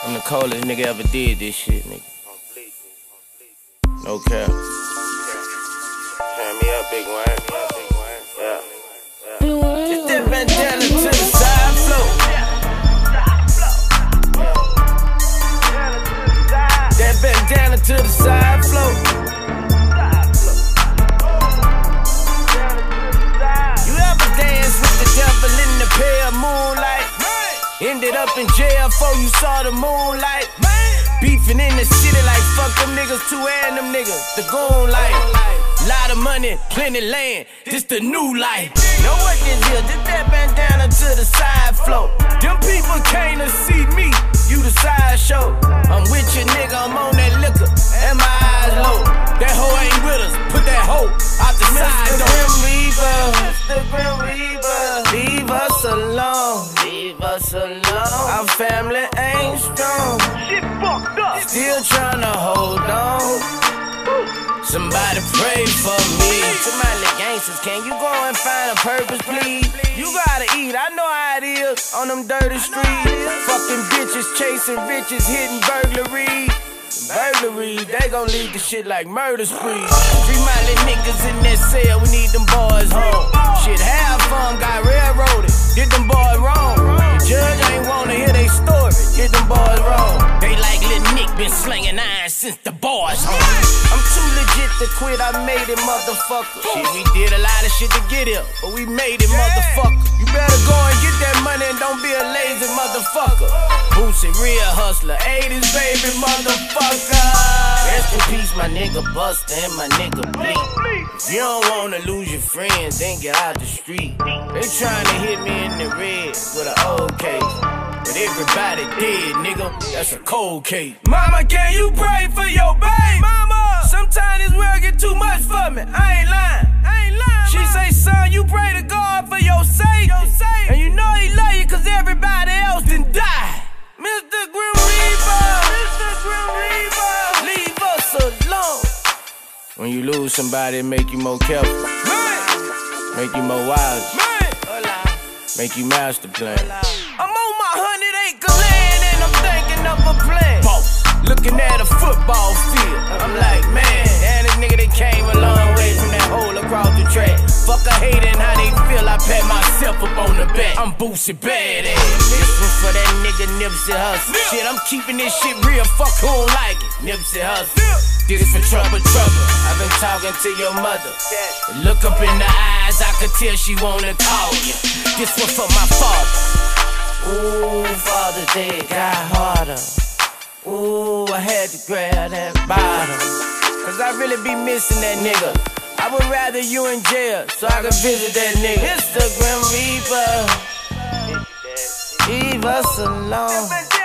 I'm the coldest nigga ever did this shit, nigga. No cap. Turn me up, big Wayne. Yeah. Just that bandana to the side flow. That bandana to the side flow. You ever dance with the devil in the pale moonlight? Ended up in jail before you saw the moonlight. Beefing in the city like fuck them niggas, two and them niggas, the goon life. Lot of money, plenty land, this the new life. Know what this is, just that bandana to the side flow. Them people came to see me, you the sideshow. I'm with your nigga, I'm on that liquor, and my eyes low. That hoe ain't with us, put that hoe out the side door. Mr. Grim Reaper, leave us alone. Leave us alone. Our family ain't strong. Shit fucked up. Still tryna hold on. Somebody pray for me. To my little gangsters, can you go and find a purpose, please? You gotta eat, I know how it is on them dirty streets. Fucking bitches chasing riches, hitting burglaries. They gon' lead the shit like murder sprees. Free my little niggas in that cell, we need them boys home. Shit, half of them got railroaded, did them boys wrong. The judge ain't wanna hear they story, did them boys wrong. They like Lil Nick been slinging iron since the boys home. I'm too legit to quit, I made it, motherfucker. Shit, we did a lot of shit to get here, but we made it, motherfucker. You better go and get that money and don't be a lazy motherfucker. Boosie, real hustler, 80s baby, motherfucker. Rest in peace, my nigga Buster and my nigga Bleak. If you don't wanna lose your friends, then get out the street. They tryna hit me in the red with an old case, but everybody dead, nigga, that's a cold case. Mama, can you pray for your baby? Mama, sometimes this world get too much for me, I ain't lying. She say, son, you pray to God for your safety. And you know he love you cause everybody else done died. Mr. Grim Reaper, leave us alone. When you lose somebody, it make you more careful, make you more wise, make you master plan. I'm on my 100-acre land and I'm thinking of a plan. Boss, looking at a football field, I'm like, man, damn, this nigga that came a long way from that hole across the track. Fuck a hatin' how they feel, I pat myself up on the back. I'm Boosie badass. This one for that nigga Nipsey Hussle. Shit, I'm keeping this shit real, fuck who don't like it. Nipsey Hussle. This for trouble. I've been talking to your mother. Look up in the eyes, I could tell she wanna call you. This one for my father. Ooh, Father's Day got harder. Ooh, I had to grab that bottle, cause I really be missing that nigga. I would rather you in jail so I could visit that nigga. Mr. Grim Reaper, leave us alone.